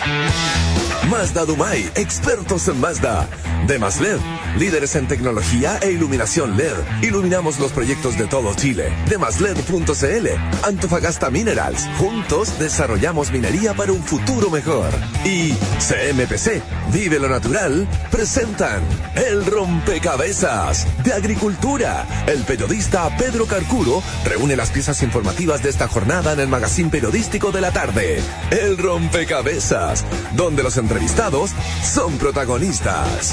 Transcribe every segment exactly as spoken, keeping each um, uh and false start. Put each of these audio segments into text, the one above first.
Mazda Dumay, expertos en Mazda. Demas L E D, líderes en tecnología e iluminación L E D. Iluminamos los proyectos de todo Chile. Demas L E D punto c l. Antofagasta Minerals. Juntos desarrollamos minería para un futuro mejor. Y C M P C, Vive lo Natural, presentan El Rompecabezas de Agricultura. El periodista Pedro Carcuro reúne las piezas informativas de esta jornada en el magazín periodístico de la tarde. El Rompecabezas, donde los entrevistados son protagonistas.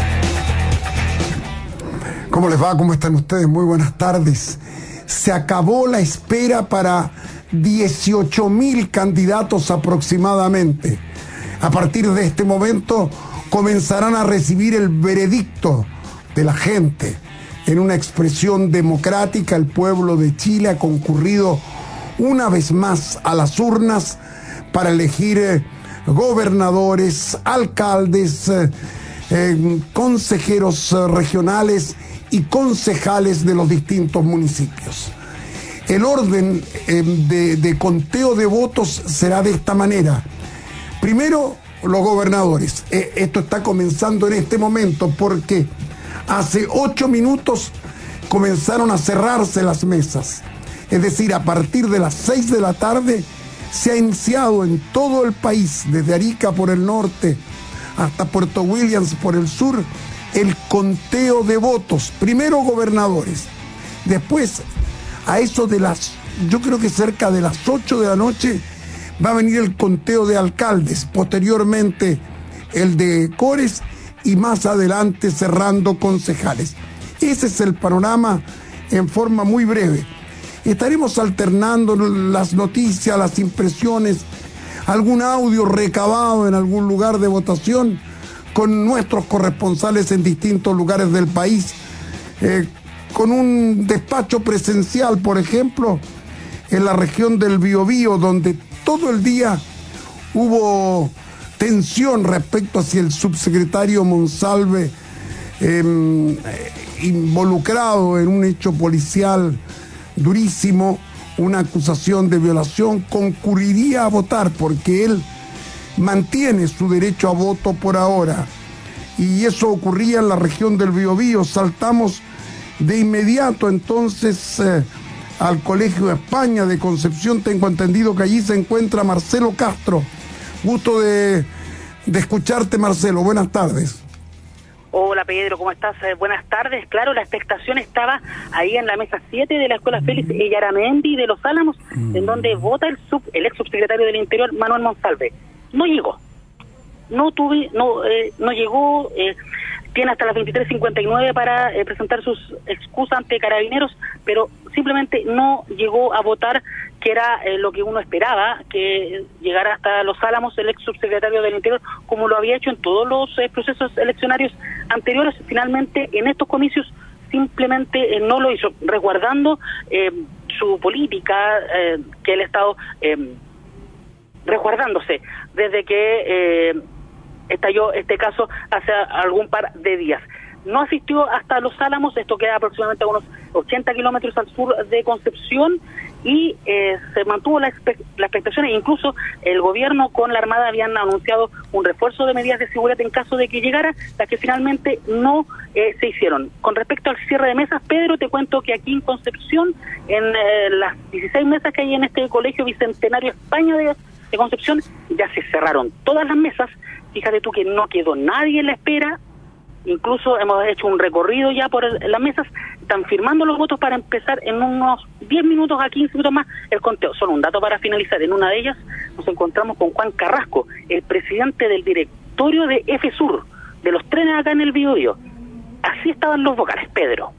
¿Cómo les va? ¿Cómo están ustedes? Muy buenas tardes. Se acabó la espera para dieciocho mil candidatos aproximadamente. A partir de este momento comenzarán a recibir el veredicto de la gente. En una expresión democrática, el pueblo de Chile ha concurrido una vez más a las urnas para elegir eh, gobernadores, alcaldes, eh, eh, consejeros eh, regionales y concejales de los distintos municipios. El orden eh, de, de conteo de votos será de esta manera. Primero, los gobernadores. Eh, esto está comenzando en este momento porque hace ocho minutos comenzaron a cerrarse las mesas. Es decir, a partir de las seis de la tarde se ha iniciado en todo el país, desde Arica por el norte hasta Puerto Williams por el sur, el conteo de votos. Primero gobernadores, después a eso de las, yo creo que cerca de las ocho de la noche va a venir el conteo de alcaldes, posteriormente el de Cores y más adelante cerrando concejales. Ese es el panorama en forma muy breve. Estaremos alternando las noticias, las impresiones, algún audio recabado en algún lugar de votación con nuestros corresponsales en distintos lugares del país, eh, con un despacho presencial, por ejemplo, en la región del Biobío, donde todo el día hubo tensión respecto a si el subsecretario Monsalve, eh, involucrado en un hecho policial durísimo, una acusación de violación, concurriría a votar porque él mantiene su derecho a voto por ahora. Y eso ocurría en la región del Biobío. Saltamos de inmediato entonces eh, al Colegio España de Concepción. Tengo entendido que allí se encuentra Marcelo Castro. Gusto de, de escucharte, Marcelo. Buenas tardes. Hola Pedro, ¿cómo estás? Eh, buenas tardes. Claro, la expectación estaba ahí en la mesa siete de la Escuela Félix Yaramendi de Los Álamos, mm. en donde vota el sub, el ex subsecretario del Interior, Manuel Monsalve. No llegó. No tuve, no, eh, no llegó, eh, tiene hasta las veintitrés cincuenta y nueve para eh, presentar sus excusas ante Carabineros, pero simplemente no llegó a votar, que era eh, lo que uno esperaba, que llegara hasta Los Álamos el ex subsecretario del Interior, como lo había hecho en todos los eh, procesos eleccionarios anteriores. Finalmente, en estos comicios, simplemente eh, no lo hizo, resguardando eh, su política, eh, que él ha estado eh, resguardándose desde que eh, estalló este caso hace algún par de días. No asistió hasta Los Álamos, esto queda aproximadamente a unos ochenta kilómetros al sur de Concepción, y eh, se mantuvo la, expect la expectación, e incluso el gobierno con la Armada habían anunciado un refuerzo de medidas de seguridad en caso de que llegara, las que finalmente no eh, se hicieron. Con respecto al cierre de mesas, Pedro, te cuento que aquí en Concepción, en eh, las dieciséis mesas que hay en este colegio Bicentenario España de, de Concepción, ya se cerraron todas las mesas. Fíjate tú que no quedó nadie en la espera. Incluso hemos hecho un recorrido ya por el, las mesas, están firmando los votos para empezar en unos diez minutos a quince minutos más el conteo. Solo un dato para finalizar: en una de ellas nos encontramos con Juan Carrasco, el presidente del directorio de EFESUR, de los trenes acá en el Biobío. Así estaban los vocales, Pedro.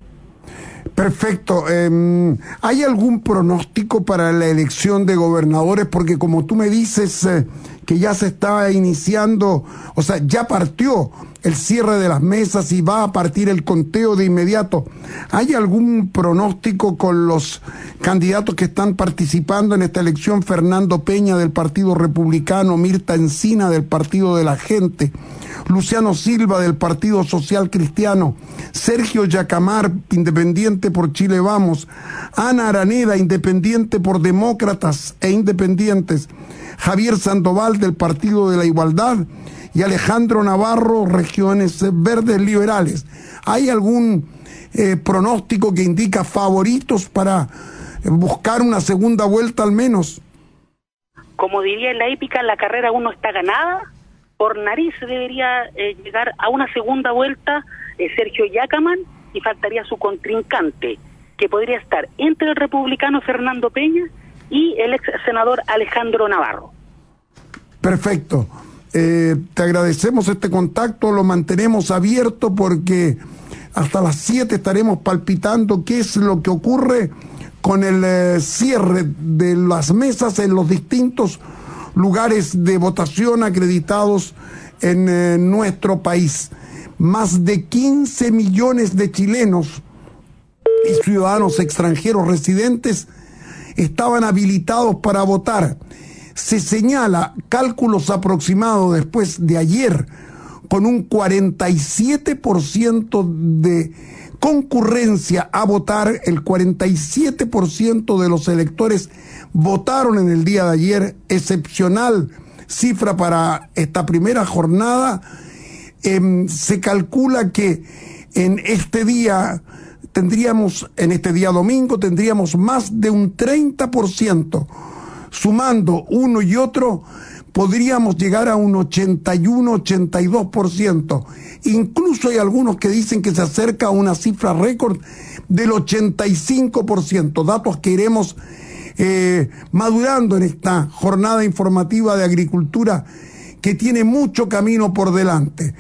Perfecto. Eh, ¿Hay algún pronóstico para la elección de gobernadores? Porque como tú me dices eh, que ya se estaba iniciando, o sea, ya partió el cierre de las mesas y va a partir el conteo de inmediato. ¿Hay algún pronóstico con los candidatos que están participando en esta elección? Fernando Peña del Partido Republicano, Mirta Encina del Partido de la Gente, Luciano Silva del Partido Social Cristiano, Sergio Yacamar, Independiente por Chile Vamos, Ana Araneda, Independiente por Demócratas e Independientes, Javier Sandoval del Partido de la Igualdad y Alejandro Navarro, Regiones Verdes Liberales. ¿Hay algún eh, pronóstico que indica favoritos para buscar una segunda vuelta al menos? Como diría en la hípica, la carrera aún no está ganada. Por nariz debería eh, llegar a una segunda vuelta eh, Sergio Yacamán, y faltaría su contrincante, que podría estar entre el republicano Fernando Peña y el ex senador Alejandro Navarro. Perfecto. Eh, te agradecemos este contacto, lo mantenemos abierto porque hasta las siete estaremos palpitando qué es lo que ocurre con el eh, cierre de las mesas en los distintos lugares de votación acreditados en eh, nuestro país. Más de quince millones de chilenos y ciudadanos extranjeros residentes estaban habilitados para votar. Se señala cálculos aproximados después de ayer con un cuarenta y siete por ciento de concurrencia a votar. El cuarenta y siete por ciento de los electores votaron en el día de ayer, excepcional cifra para esta primera jornada. Eh, se calcula que en este día tendríamos, en este día domingo, tendríamos más de un treinta por ciento. Sumando uno y otro, podríamos llegar a un ochenta y uno, ochenta y dos por ciento. Incluso hay algunos que dicen que se acerca a una cifra récord del ochenta y cinco por ciento. Datos que iremos eh, madurando en esta jornada informativa de agricultura que tiene mucho camino por delante.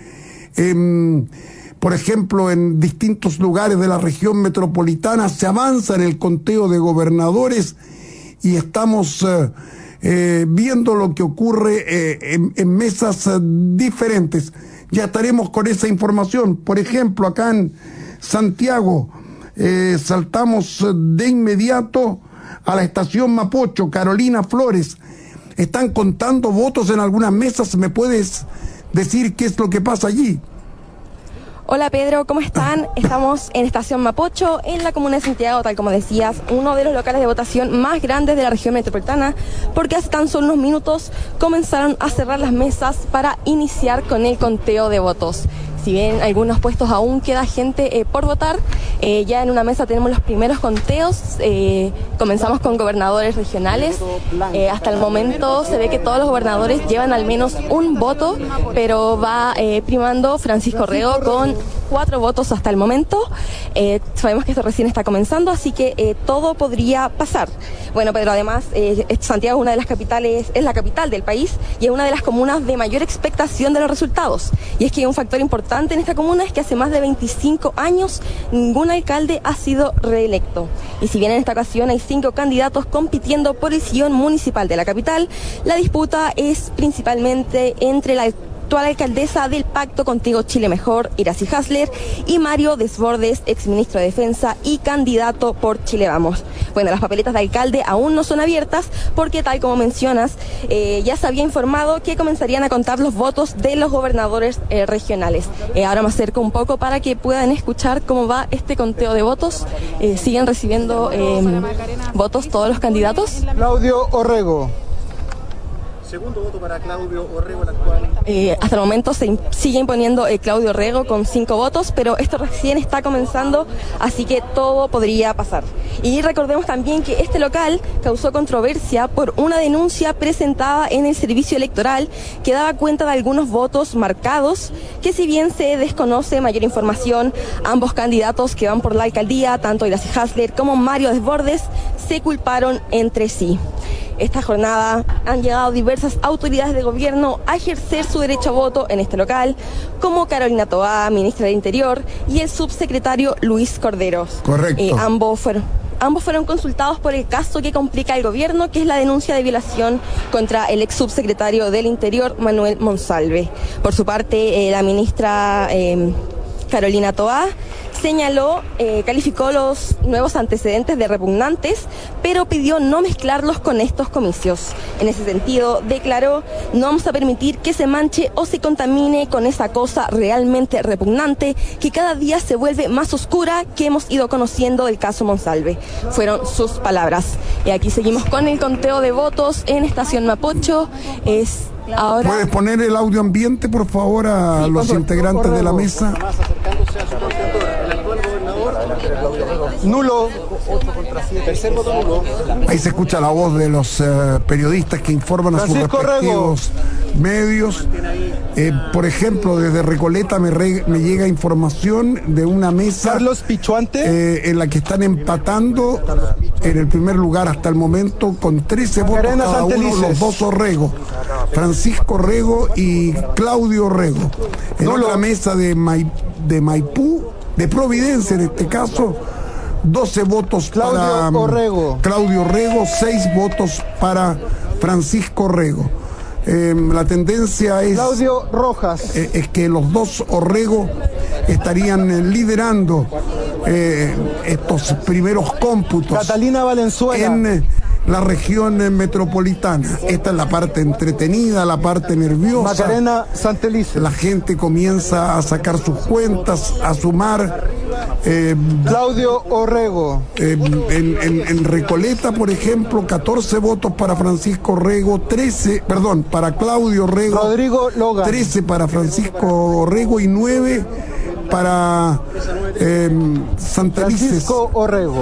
Eh, por ejemplo, en distintos lugares de la región metropolitana se avanza en el conteo de gobernadores y estamos eh, eh, viendo lo que ocurre eh, en, en mesas eh, diferentes. Ya estaremos con esa información. Por ejemplo, acá en Santiago eh, saltamos de inmediato a la estación Mapocho. Carolina Flores, están contando votos en algunas mesas. ¿Me puedes decir qué es lo que pasa allí? Hola Pedro, ¿cómo están? Estamos en Estación Mapocho, en la comuna de Santiago, tal como decías, uno de los locales de votación más grandes de la región metropolitana, porque hace tan solo unos minutos comenzaron a cerrar las mesas para iniciar con el conteo de votos. Si bien algunos puestos aún queda gente eh, por votar, eh, ya en una mesa tenemos los primeros conteos. Eh, comenzamos con gobernadores regionales. Eh, hasta el momento se ve que todos los gobernadores llevan al menos un voto, pero va eh, primando Francisco Rego con cuatro votos hasta el momento. Eh, sabemos que esto recién está comenzando, así que eh, todo podría pasar. Bueno, Pedro, además, eh, Santiago es una de las capitales, es la capital del país y es una de las comunas de mayor expectación de los resultados. Y es que un factor importante en esta comuna es que hace más de veinticinco años ningún alcalde ha sido reelecto. Y si bien en esta ocasión hay cinco candidatos compitiendo por el sillón municipal de la capital, la disputa es principalmente entre la actual alcaldesa del Pacto Contigo Chile Mejor, Iracy Hasler, y Mario Desbordes, exministro de Defensa y candidato por Chile Vamos. Bueno, las papeletas de alcalde aún no son abiertas porque, tal como mencionas, eh, ya se había informado que comenzarían a contar los votos de los gobernadores eh, regionales. Eh, ahora me acerco un poco para que puedan escuchar cómo va este conteo de votos. Eh, ¿Siguen recibiendo eh, votos todos los candidatos? Claudio Orrego. Segundo voto para Claudio Orrego, el actual. Eh, hasta el momento se in- sigue imponiendo eh, Claudio Orrego con cinco votos, pero esto recién está comenzando, así que todo podría pasar. Y recordemos también que este local causó controversia por una denuncia presentada en el servicio electoral que daba cuenta de algunos votos marcados, que si bien se desconoce mayor información, ambos candidatos que van por la alcaldía, tanto Iracy Hasler como Mario Desbordes, se culparon entre sí. Esta jornada han llegado diversas autoridades de gobierno a ejercer su derecho a voto en este local, como Carolina Toá, ministra del Interior, y el subsecretario Luis Cordero. Correcto. Eh, ambos fueron... Ambos fueron consultados por el caso que complica al gobierno, que es la denuncia de violación contra el ex subsecretario del Interior, Manuel Monsalve. Por su parte, eh, la ministra eh, Carolina Toá señaló, eh, calificó los nuevos antecedentes de repugnantes, pero pidió no mezclarlos con estos comicios. En ese sentido, declaró: no vamos a permitir que se manche o se contamine con esa cosa realmente repugnante que cada día se vuelve más oscura que hemos ido conociendo del caso Monsalve. Fueron sus palabras. Y aquí seguimos con el conteo de votos en Estación Mapocho. Es ahora... ¿Puedes poner el audio ambiente, por favor, a sí, los por integrantes por de la mesa? El actual gobernador, nulo. Tercer voto nulo. Ahí se escucha la voz de los uh, periodistas que informan a Francisco sus respectivos Rego. medios. Eh, por ejemplo, desde Recoleta me, re, me llega información de una mesa Carlos Pichuante eh, en la que están empatando en el primer lugar hasta el momento con trece votos cada uno los dos Orrego, Francisco Rego y Claudio Rego. En Nulo. Otra mesa de, Mai, de Maipú, de Providencia en este caso, doce votos Claudio para Orrego. Claudio Rego, seis votos para Francisco Rego. Eh, la tendencia es Claudio Rojas eh, es que los dos Orrego estarían eh, liderando eh, estos primeros cómputos. Catalina Valenzuela en eh, la región eh, metropolitana. Esta es la parte entretenida, la parte nerviosa. Macarena Santelice. La gente comienza a sacar sus cuentas, a sumar. Eh, Claudio Orrego. Eh, en, en, en Recoleta, por ejemplo, catorce votos para Francisco Orrego, trece, perdón, para Claudio Orrego, Rodrigo Logan, trece para Francisco Orrego y nueve para eh, Santelices. Francisco Orrego.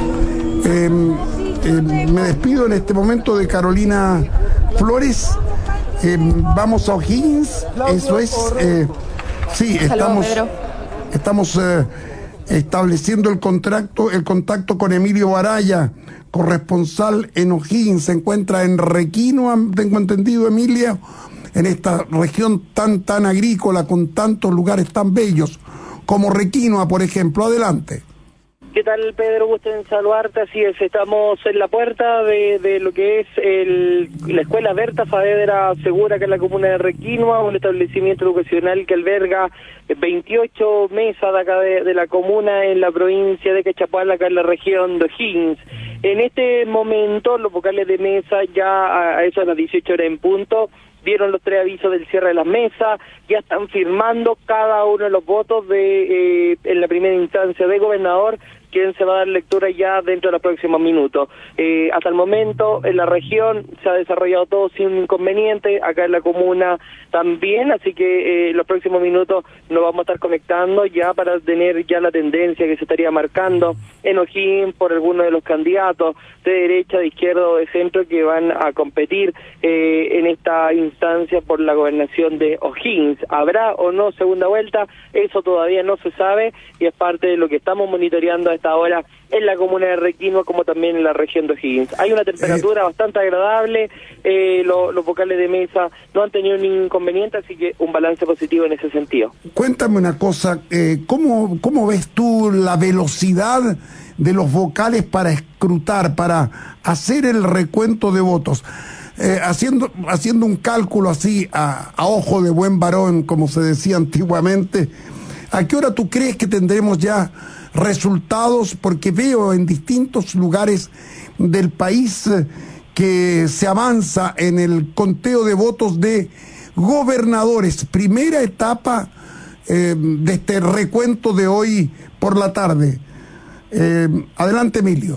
Eh, eh, me despido en este momento de Carolina Flores. Eh, vamos a O'Higgins, eso es. Eh, sí, estamos, estamos eh, estableciendo el contacto, el contacto con Emilio Baraya, corresponsal en O'Higgins. Se encuentra en Requinoa, tengo entendido, Emilia, en esta región tan tan agrícola, con tantos lugares tan bellos como Requinoa, por ejemplo. Adelante. ¿Qué tal, Pedro? Gusto en saludarte. Así es, estamos en la puerta de, de lo que es el, la Escuela Berta Saavedra Segura, que es la comuna de Requinoa, un establecimiento educacional que alberga veintiocho mesas de acá de, de la comuna en la provincia de Quechapala, acá en la región de O'Higgins. En este momento, los vocales de mesa ya a eso a las dieciocho horas en punto dieron los tres avisos del cierre de las mesas, ya están firmando cada uno de los votos de eh, en la primera instancia de gobernador, quien se va a dar lectura ya dentro de los próximos minutos. Eh, hasta el momento en la región se ha desarrollado todo sin inconveniente, acá en la comuna también, así que eh, los próximos minutos nos vamos a estar conectando ya para tener ya la tendencia que se estaría marcando en O'Higgins por algunos de los candidatos de derecha, de izquierda o de centro que van a competir eh, en esta instancia por la gobernación de O'Higgins. ¿Habrá o no segunda vuelta? Eso todavía no se sabe y es parte de lo que estamos monitoreando a esta hora en la comuna de Requinoa como también en la región de O'Higgins. Hay una temperatura eh, bastante agradable, eh, lo, los vocales de mesa no han tenido ningún inconveniente, así que un balance positivo en ese sentido. Cuéntame una cosa, eh, ¿cómo, ¿cómo ves tú la velocidad de los vocales para escrutar, para hacer el recuento de votos? Eh, haciendo, haciendo un cálculo así a, a ojo de buen varón, como se decía antiguamente, ¿a qué hora tú crees que tendremos ya resultados? Porque veo en distintos lugares del país eh, que se avanza en el conteo de votos de gobernadores. Primera etapa eh, de este recuento de hoy por la tarde. Eh, adelante, Emilio.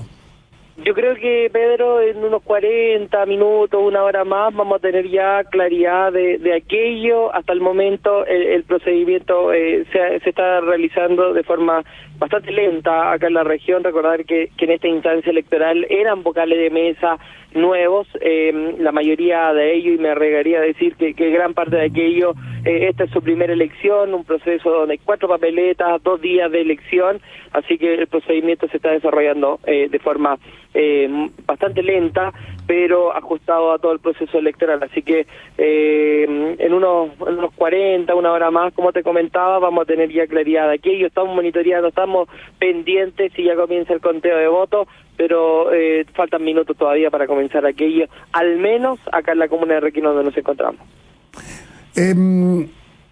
Yo creo que, Pedro, en unos cuarenta minutos, una hora más, vamos a tener ya claridad de, de aquello. Hasta el momento el, el procedimiento eh, se, se está realizando de forma bastante lenta acá en la región. Recordar que, que en esta instancia electoral eran vocales de mesa nuevos, eh, la mayoría de ellos, y me arriesgaría a decir que, que gran parte de aquello, eh, esta es su primera elección, un proceso donde hay cuatro papeletas, dos días de elección, así que el procedimiento se está desarrollando eh, de forma eh, bastante lenta, pero ajustado a todo el proceso electoral, así que eh, en, unos, en unos cuarenta, una hora más, como te comentaba, vamos a tener ya claridad de aquello. Estamos monitoreando, estamos pendientes si ya comienza el conteo de votos, pero eh, faltan minutos todavía para comenzar aquello, al menos acá en la comuna de Requinoa donde nos encontramos. Eh,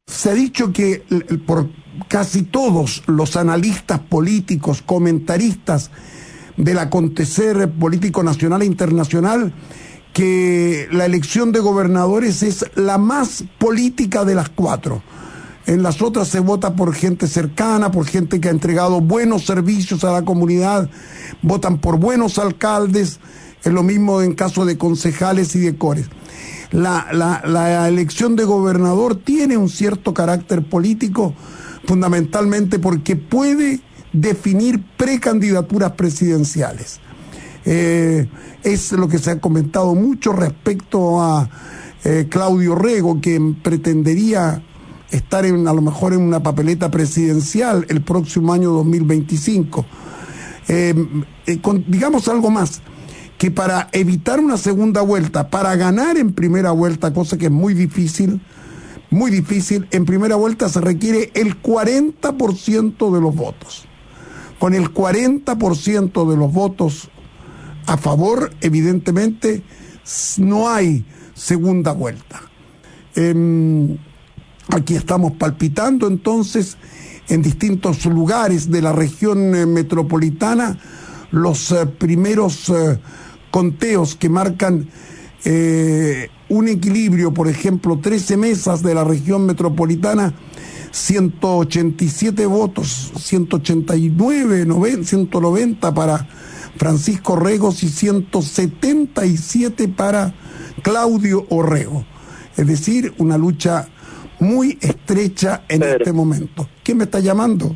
Se ha dicho que por casi todos los analistas políticos, comentaristas del acontecer político nacional e internacional, que la elección de gobernadores es la más política de las cuatro. En las otras se vota por gente cercana, por gente que ha entregado buenos servicios a la comunidad, votan por buenos alcaldes, es lo mismo en caso de concejales y de cores. La, la, la elección de gobernador tiene un cierto carácter político, fundamentalmente porque puede definir precandidaturas presidenciales. Eh, es lo que se ha comentado mucho respecto a eh, Claudio Rego, que pretendería estar en, a lo mejor en una papeleta presidencial el próximo año dos mil veinticinco. Eh, eh, con, digamos algo más, que para evitar una segunda vuelta, para ganar en primera vuelta, cosa que es muy difícil, muy difícil, en primera vuelta se requiere el cuarenta por ciento de los votos. Con el cuarenta por ciento de los votos a favor, evidentemente, no hay segunda vuelta. Eh, aquí estamos palpitando entonces en distintos lugares de la región eh, metropolitana los eh, primeros eh, conteos que marcan eh, un equilibrio. Por ejemplo, trece mesas de la región metropolitana, ciento ochenta y siete votos, ciento ochenta y nueve, ciento noventa para Francisco Regos y ciento setenta y siete para Claudio Orrego. Es decir, una lucha muy estrecha en Pedro. Este momento. ¿Quién me está llamando?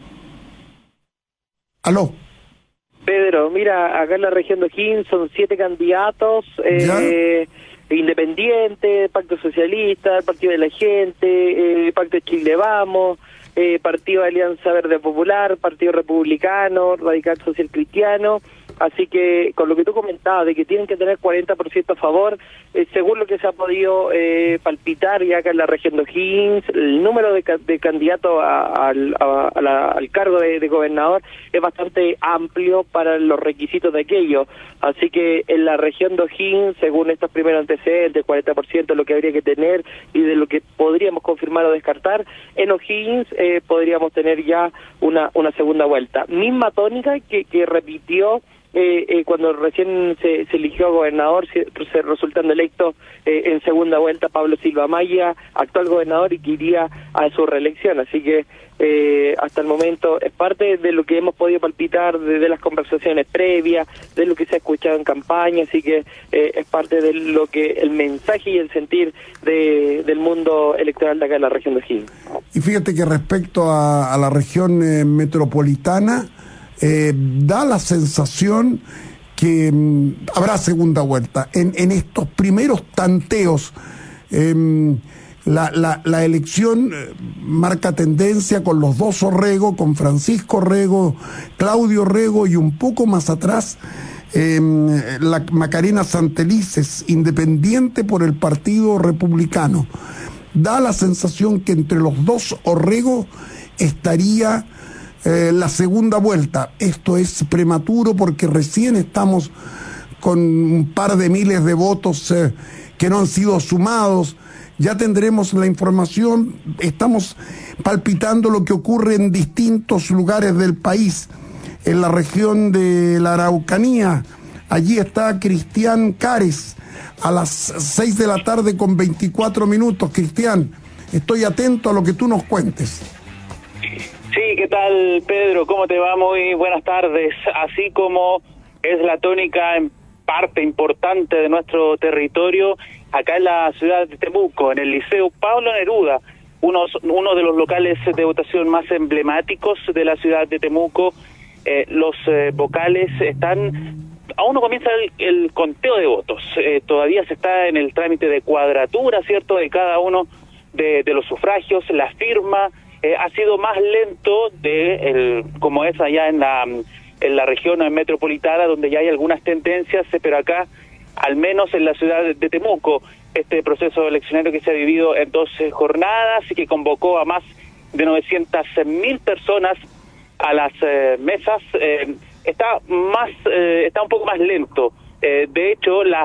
¿Aló? Pedro, mira, acá en la región de O'Higgins son siete candidatos, eh, Independiente, Pacto Socialista, Partido de la Gente, eh, Pacto de Chile Vamos, eh, Partido de Alianza Verde Popular, Partido Republicano, Radical Social Cristiano. Así que con lo que tú comentabas de que tienen que tener cuarenta por ciento a favor, eh, según lo que se ha podido eh, palpitar ya acá en la región de O'Higgins, el número de, de candidatos a, a, a, a la, al cargo de, de gobernador es bastante amplio para los requisitos de aquello. Así que en la región de O'Higgins, según estos primeros antecedentes, cuarenta por ciento es lo que habría que tener y de lo que podríamos confirmar o descartar, en O'Higgins eh, podríamos tener ya una, una segunda vuelta. Misma tónica que, que repitió Eh, eh, cuando recién se, se eligió gobernador, se, se resultando electo eh, en segunda vuelta Pablo Silva Maya, actual gobernador, y que iría a su reelección. Así que eh, hasta el momento es parte de lo que hemos podido palpitar, de, de las conversaciones previas, de lo que se ha escuchado en campaña, así que eh, es parte de lo que el mensaje y el sentir de, del mundo electoral de acá en la región de O'Higgins. Y fíjate que respecto a, a la región eh, metropolitana, Eh, da la sensación que mm, habrá segunda vuelta. En, en estos primeros tanteos, eh, la, la, la elección eh, marca tendencia con los dos Orrego, con Francisco Orrego, Claudio Orrego, y un poco más atrás eh, la Macarena Santelices, independiente por el Partido Republicano. Da la sensación que entre los dos Orrego estaría Eh, la segunda vuelta. Esto es prematuro porque recién estamos con un par de miles de votos eh, que no han sido sumados. Ya tendremos la información. Estamos palpitando lo que ocurre en distintos lugares del país. En la región de la Araucanía, allí está Cristian Cares a las seis de la tarde con veinticuatro minutos. Cristian, estoy atento a lo que tú nos cuentes. Sí, ¿qué tal, Pedro? ¿Cómo te va? Muy buenas tardes. Así como es la tónica en parte importante de nuestro territorio, acá en la ciudad de Temuco, en el Liceo Pablo Neruda, unos, uno de los locales de votación más emblemáticos de la ciudad de Temuco, eh, los eh, vocales están... Aún no comienza el, el conteo de votos, eh, todavía se está en el trámite de cuadratura, ¿cierto?, de cada uno de, de los sufragios, la firma. Eh, ha sido más lento de el, como es allá en la en la región metropolitana, donde ya hay algunas tendencias, pero acá, al menos en la ciudad de Temuco, este proceso eleccionario que se ha vivido en dos jornadas y que convocó a más de novecientas mil personas a las eh, mesas, eh, está más eh, está un poco más lento. Eh, de hecho, la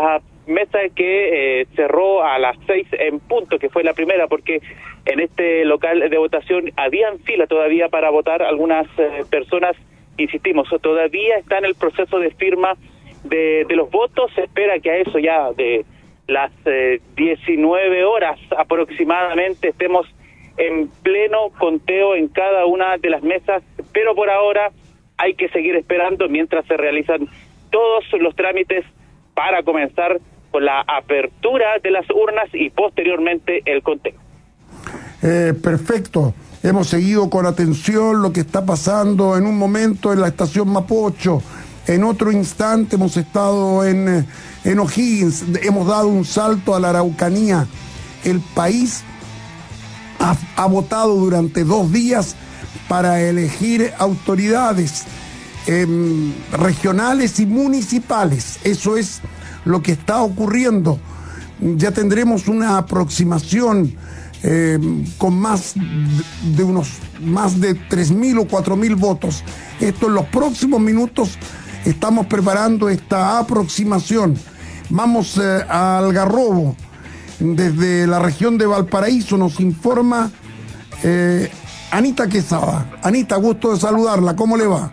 mesa que eh, cerró a las seis en punto, que fue la primera, porque en este local de votación habían fila todavía para votar algunas eh, personas, insistimos, todavía está en el proceso de firma de, de los votos. Se espera que a eso ya de las eh, diecinueve horas aproximadamente estemos en pleno conteo en cada una de las mesas, pero por ahora hay que seguir esperando mientras se realizan todos los trámites para comenzar con la apertura de las urnas y posteriormente el conteo. Eh, perfecto. Hemos seguido con atención lo que está pasando en un momento en la estación Mapocho, en otro instante hemos estado en, en O'Higgins, hemos dado un salto a la Araucanía. El país ha, ha votado durante dos días para elegir autoridades eh, regionales y municipales. Eso es lo que está ocurriendo. Ya tendremos una aproximación eh, con más de unos más de tres mil o cuatro mil votos. Esto en los próximos minutos estamos preparando esta aproximación. Vamos eh, a Algarrobo. Desde la región de Valparaíso nos informa eh, Anita Quesada. Anita, gusto de saludarla. ¿Cómo le va?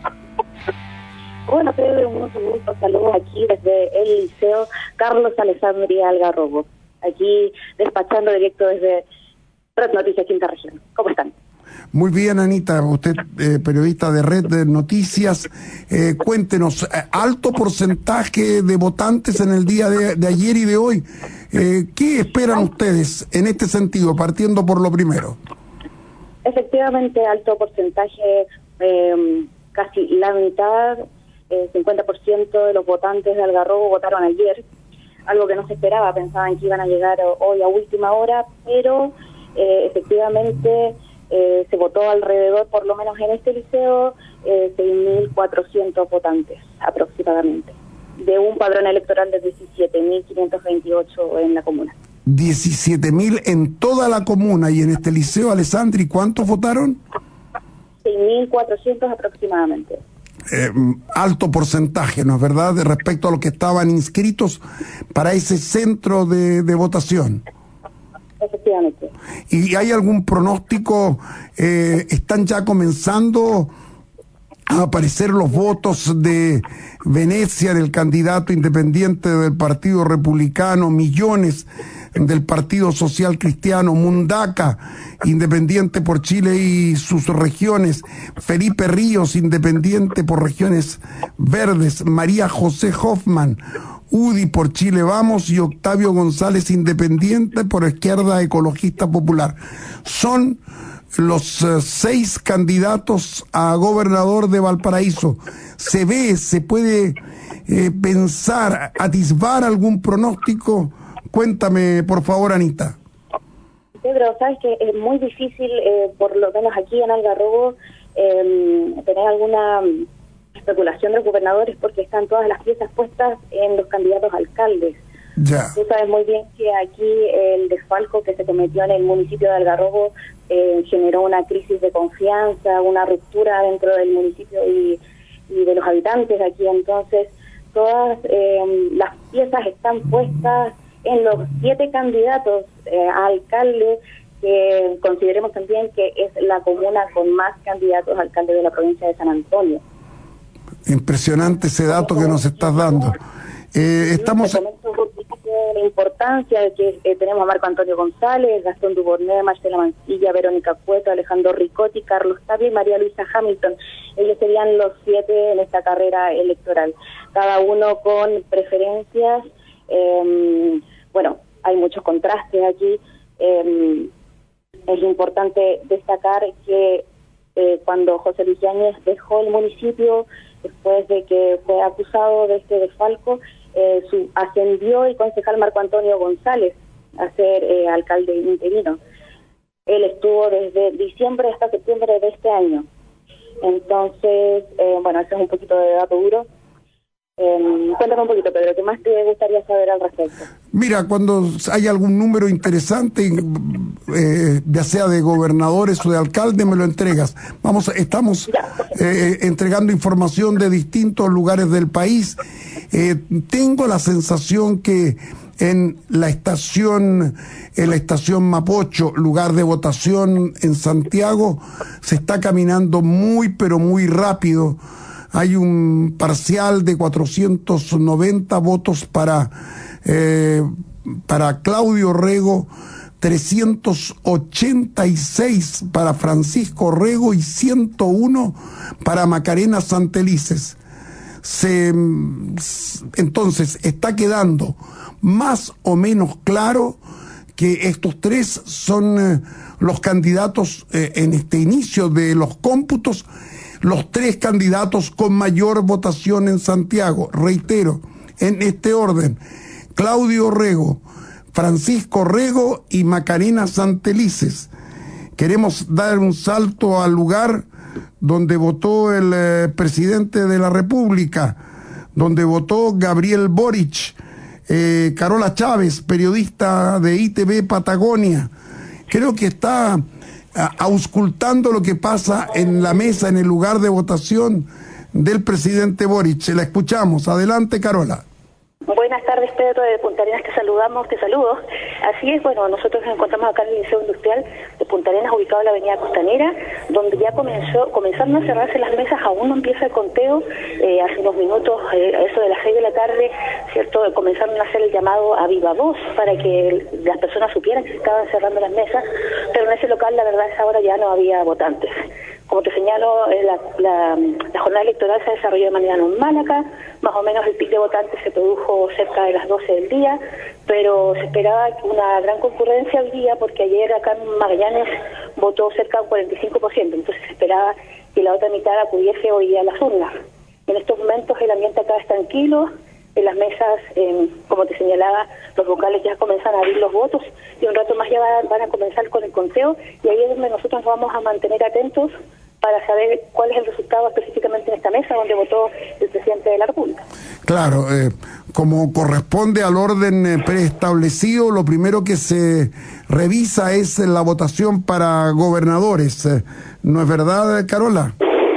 Hola Pedro, mucho gusto. Saludos aquí desde el Liceo Carlos Alessandri Algarrobo. Aquí despachando directo desde Red Noticias Quinta Región. ¿Cómo están? Muy bien, Anita, usted eh, periodista de Red de Noticias, eh, cuéntenos, eh, alto porcentaje de votantes en el día de, de ayer y de hoy. Eh, ¿Qué esperan ustedes en este sentido, partiendo por lo primero? Efectivamente, alto porcentaje, eh, casi la mitad, eh, cincuenta por ciento de los votantes de Algarrobo votaron ayer, algo que no se esperaba, pensaban que iban a llegar hoy a última hora, pero eh, efectivamente... Eh, se votó alrededor, por lo menos en este liceo, eh, seis mil cuatrocientos votantes aproximadamente, de un padrón electoral de diecisiete mil quinientos veintiocho en la comuna. diecisiete mil en toda la comuna, y en este liceo Alessandri, ¿cuántos votaron? seis mil cuatrocientos aproximadamente. Eh, alto porcentaje, ¿no es verdad?, de respecto a los que estaban inscritos para ese centro de, de votación. Efectivamente. ¿Y hay algún pronóstico? Eh, ¿Están ya comenzando a aparecer los votos de Venecia, del candidato independiente del Partido Republicano, Millones del Partido Social Cristiano, Mundaca, independiente por Chile y sus regiones, Felipe Ríos, independiente por regiones verdes, María José Hoffman, U D I por Chile Vamos, y Octavio González, independiente por Izquierda Ecologista Popular? Son los uh, seis candidatos a gobernador de Valparaíso. ¿Se ve, se puede eh, pensar, atisbar algún pronóstico? Cuéntame, por favor, Anita. Pedro, sabes que es muy difícil, eh, por lo menos aquí en Algarrobo, eh, tener alguna especulación de los gobernadores, porque están todas las piezas puestas en los candidatos alcaldes. Ya. Tú sabes muy bien que aquí el desfalco que se cometió en el municipio de Algarrobo eh, generó una crisis de confianza, una ruptura dentro del municipio y, y de los habitantes de aquí. Entonces, todas eh, las piezas están puestas en los siete candidatos eh, a alcalde, que consideremos también que es la comuna con más candidatos a alcalde de la provincia de San Antonio. Impresionante ese dato que nos estás dando. Eh, estamos... Te comento un poquito de la importancia de que eh, tenemos a Marco Antonio González, Gastón Duborné, Marcela Mancilla, Verónica Cueto, Alejandro Ricotti, Carlos Tapia y María Luisa Hamilton. Ellos serían los siete en esta carrera electoral, cada uno con preferencias. Eh, bueno, hay muchos contrastes aquí. Eh, es importante destacar que eh, cuando José Luis Yáñez dejó el municipio, después de que fue acusado de este desfalco, eh, su, ascendió el concejal Marco Antonio González a ser eh, alcalde interino. Él estuvo desde diciembre hasta septiembre de este año. Entonces, eh, bueno, eso es un poquito de dato duro. Eh, cuéntame un poquito, Pedro, ¿qué más te gustaría saber al respecto? Mira, cuando hay algún número interesante, eh, ya sea de gobernadores o de alcaldes, me lo entregas. Vamos, estamos eh, entregando información de distintos lugares del país. Eh, tengo la sensación que en la estación, en la estación Mapocho, lugar de votación en Santiago, se está caminando muy, pero muy rápido. Hay un parcial de cuatrocientos noventa votos para, eh, para Claudio Orrego, trescientos ochenta y seis para Francisco Orrego y ciento uno para Macarena Santelices. Se, entonces está quedando más o menos claro que estos tres son eh, los candidatos eh, en este inicio de los cómputos, los tres candidatos con mayor votación en Santiago. Reitero, en este orden: Claudio Orrego, Francisco Orrego y Macarena Santelices. Queremos dar un salto al lugar donde votó el eh, presidente de la República, donde votó Gabriel Boric, eh, Carola Chávez, periodista de I T V Patagonia. Creo que está a, auscultando lo que pasa en la mesa, en el lugar de votación del presidente Boric. La escuchamos. Adelante, Carola. Buenas tardes, Pedro, de Punta Arenas, te saludamos, te saludo. Así es, bueno, nosotros nos encontramos acá en el Liceo Industrial de Punta Arenas, ubicado en la avenida Costanera, donde ya comenzó, comenzaron a cerrarse las mesas, aún no empieza el conteo, eh, hace unos minutos, eh, a eso de las seis de la tarde, cierto, comenzaron a hacer el llamado a viva voz para que las personas supieran que se estaban cerrando las mesas, pero en ese local, la verdad, a esa hora ya no había votantes. Como te señalo, la, la, la jornada electoral se desarrolló de manera normal acá, más o menos el pic de votantes se produjo cerca de las doce del día, pero se esperaba una gran concurrencia hoy día porque ayer acá en Magallanes votó cerca del cuarenta y cinco por ciento, entonces se esperaba que la otra mitad acudiese hoy día a las urnas. En estos momentos el ambiente acá es tranquilo, en las mesas, eh, como te señalaba, los vocales ya comienzan a abrir los votos y un rato más ya van, van a comenzar con el conteo y ahí es donde nosotros nos vamos a mantener atentos para saber cuál es el resultado específicamente en esta mesa donde votó el presidente de la República. Claro, eh, como corresponde al orden eh, preestablecido, lo primero que se revisa es la votación para gobernadores. Eh, ¿No es verdad, Carola?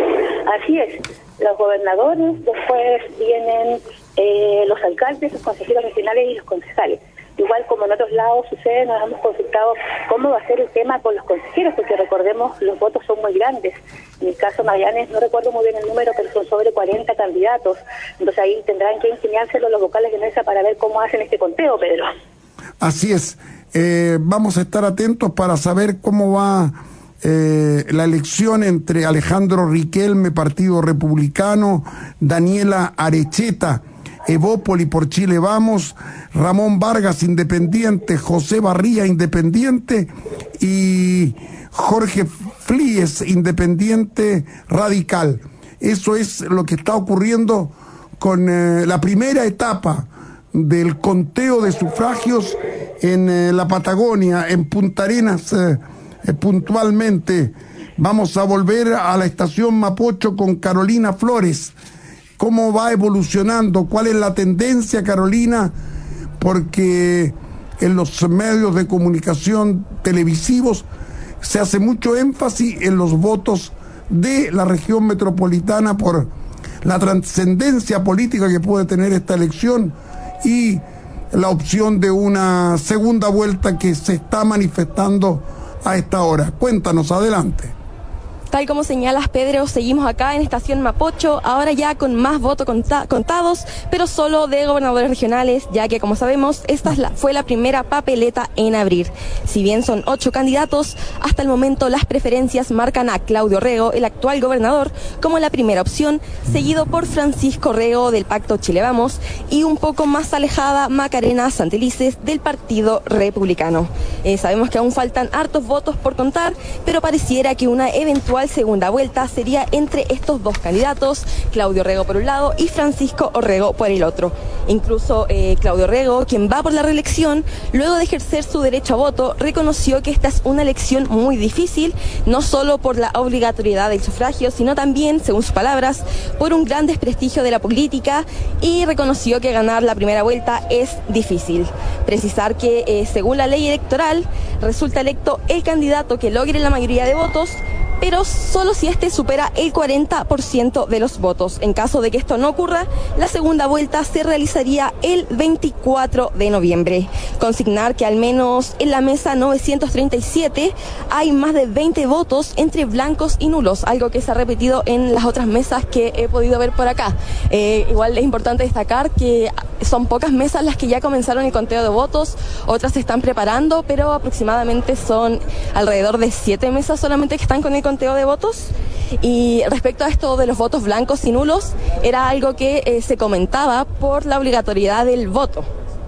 Así es. Los gobernadores, después vienen eh, los alcaldes, los consejeros regionales y los concejales. Igual como en otros lados sucede, nos hemos consultado cómo va a ser el tema con los consejeros, porque recordemos, los votos son muy grandes. En el caso de Magallanes, no recuerdo muy bien el número, pero son sobre cuarenta candidatos. Entonces ahí tendrán que ingeniárselo los vocales de mesa para ver cómo hacen este conteo, Pedro. Así es. Eh, vamos a estar atentos para saber cómo va eh, la elección entre Alejandro Riquelme, Partido Republicano, Daniela Arecheta, Evópoli por Chile Vamos, Ramón Vargas Independiente, José Barría Independiente y Jorge Flies Independiente Radical. Eso es lo que está ocurriendo con eh, la primera etapa del conteo de sufragios en eh, la Patagonia, en Punta Arenas eh, eh, puntualmente. Vamos a volver a la estación Mapocho con Carolina Flores. ¿Cómo va evolucionando? ¿Cuál es la tendencia, Carolina? Porque en los medios de comunicación televisivos se hace mucho énfasis en los votos de la región metropolitana por la trascendencia política que puede tener esta elección y la opción de una segunda vuelta que se está manifestando a esta hora. Cuéntanos, adelante. Tal como señalas, Pedro, seguimos acá en Estación Mapocho, ahora ya con más votos conta contados, pero solo de gobernadores regionales, ya que, como sabemos, esta es la, fue la primera papeleta en abrir. Si bien son ocho candidatos, hasta el momento las preferencias marcan a Claudio Orrego, el actual gobernador, como la primera opción, seguido por Francisco Orrego del Pacto Chile Vamos y un poco más alejada Macarena Santelices del Partido Republicano. Eh, sabemos que aún faltan hartos votos por contar, pero pareciera que una eventual segunda vuelta sería entre estos dos candidatos, Claudio Orrego por un lado y Francisco Orrego por el otro. Incluso eh, Claudio Orrego, quien va por la reelección, luego de ejercer su derecho a voto, reconoció que esta es una elección muy difícil, no solo por la obligatoriedad del sufragio, sino también, según sus palabras, por un gran desprestigio de la política, y reconoció que ganar la primera vuelta es difícil. Precisar que, eh, según la ley electoral, resulta electo el candidato que logre la mayoría de votos, pero solo si este supera el cuarenta por ciento de los votos. En caso de que esto no ocurra, la segunda vuelta se realizaría el veinticuatro de noviembre. Consignar que al menos en la mesa novecientos treinta y siete hay más de veinte votos entre blancos y nulos, algo que se ha repetido en las otras mesas que he podido ver por acá. Eh, igual es importante destacar que son pocas mesas las que ya comenzaron el conteo de votos, otras se están preparando, pero aproximadamente son alrededor de siete mesas solamente que están con el conteo de votos. Y respecto a esto de los votos blancos y nulos, era algo que eh, se comentaba por la obligatoriedad del voto.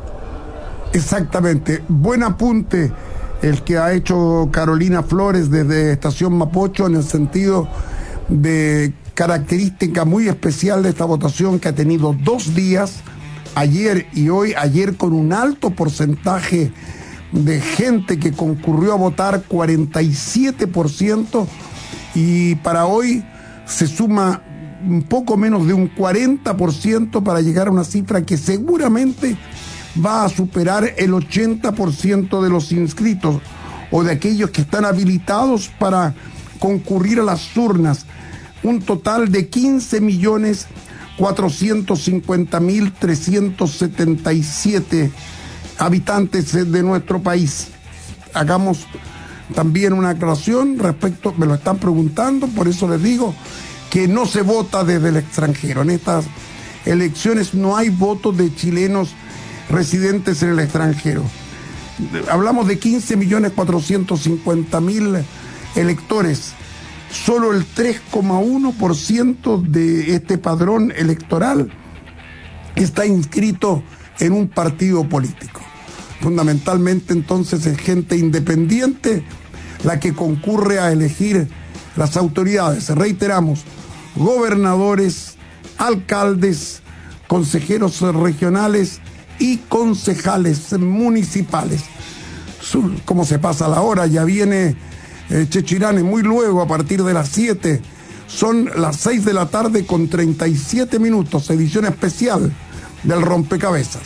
Exactamente, buen apunte el que ha hecho Carolina Flores desde Estación Mapocho, en el sentido de característica muy especial de esta votación, que ha tenido dos días, ayer y hoy, ayer con un alto porcentaje de gente que concurrió a votar, cuarenta y siete por ciento, y para hoy se suma un poco menos de un cuarenta por ciento para llegar a una cifra que seguramente va a superar el ochenta por ciento de los inscritos o de aquellos que están habilitados para concurrir a las urnas. Un total de quince millones cuatrocientos cincuenta mil trescientos setenta y siete habitantes de nuestro país. Hagamos también una aclaración respecto, me lo están preguntando, por eso les digo que no se vota desde el extranjero. En estas elecciones no hay votos de chilenos residentes en el extranjero. Hablamos de quince millones cuatrocientos cincuenta mil electores. Solo el tres coma uno por ciento de este padrón electoral está inscrito en un partido político. Fundamentalmente, entonces, es gente independiente la que concurre a elegir las autoridades. Reiteramos, gobernadores, alcaldes, consejeros regionales y concejales municipales. ¿Cómo se pasa la hora? Ya viene eh, Chechirane muy luego, a partir de las siete. Son las seis de la tarde con treinta y siete minutos, edición especial del Rompecabezas.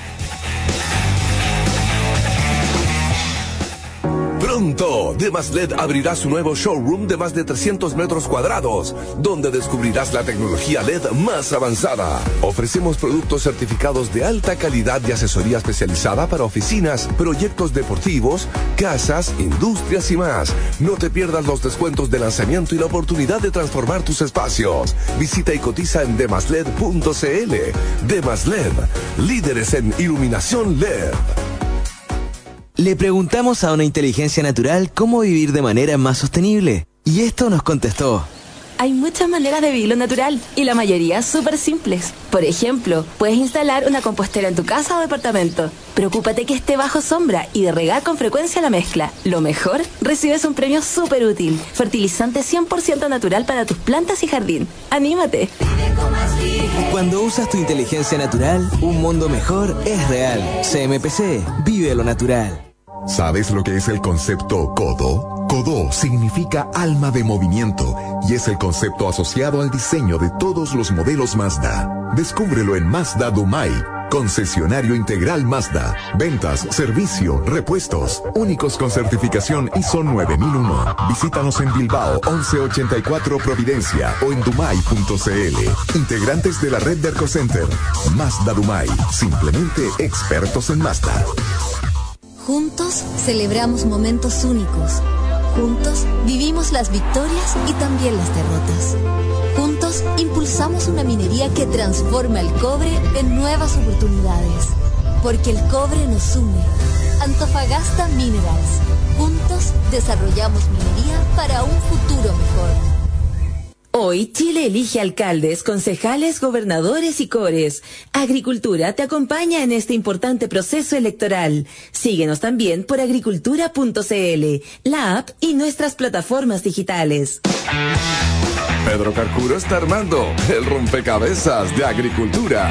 Pronto, Demaslet abrirá su nuevo showroom de más de trescientos metros cuadrados, donde descubrirás la tecnología L E D más avanzada. Ofrecemos productos certificados de alta calidad y asesoría especializada para oficinas, proyectos deportivos, casas, industrias y más. No te pierdas los descuentos de lanzamiento y la oportunidad de transformar tus espacios. Visita y cotiza en demaslet punto cl. Demaslet, líderes en iluminación L E D. Le preguntamos a una inteligencia natural cómo vivir de manera más sostenible. Y esto nos contestó. Hay muchas maneras de vivir lo natural y la mayoría súper simples. Por ejemplo, puedes instalar una compostera en tu casa o departamento. Preocúpate que esté bajo sombra y de regar con frecuencia la mezcla. Lo mejor, recibes un premio súper útil. Fertilizante cien por ciento natural para tus plantas y jardín. ¡Anímate! Cuando usas tu inteligencia natural, un mundo mejor es real. C M P C, vive lo natural. ¿Sabes lo que es el concepto CODO? CODO significa alma de movimiento y es el concepto asociado al diseño de todos los modelos Mazda. Descúbrelo en Mazda Dumai, concesionario integral Mazda. Ventas, servicio, repuestos, únicos con certificación I S O nueve mil uno. Visítanos en Bilbao, once ochenta y cuatro Providencia o en dumai punto cl. Integrantes de la red de Arcocenter. Mazda Dumai, simplemente expertos en Mazda. Juntos celebramos momentos únicos. Juntos vivimos las victorias y también las derrotas. Juntos impulsamos una minería que transforma el cobre en nuevas oportunidades. Porque el cobre nos une. Antofagasta Minerals. Juntos desarrollamos minería para un futuro mejor. Hoy Chile elige alcaldes, concejales, gobernadores y cores. Agricultura te acompaña en este importante proceso electoral. Síguenos también por agricultura punto cl, la app y nuestras plataformas digitales. Pedro Carcuro está armando el rompecabezas de agricultura.